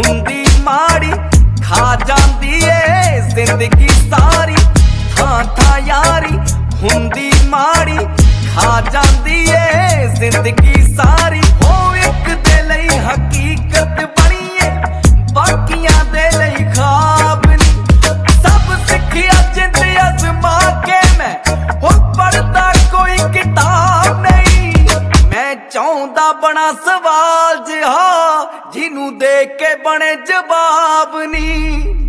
हुंदी माड़ी खा जांदी ए जिंदगी सारी। थां थां यारी हुंदी माड़ी खा जांदी ए जिंदगी सारी। हो एक दे लई हकीकत बनी है बाकियां दे लई ख्वाब नहीं। सब सिखिया जिंद अजमा के मैं हो पढ़दा कोई किताब नहीं। मैं चाहुंदा बना सवाल जिहा जिन्नू दे के बने जवाब नहीं।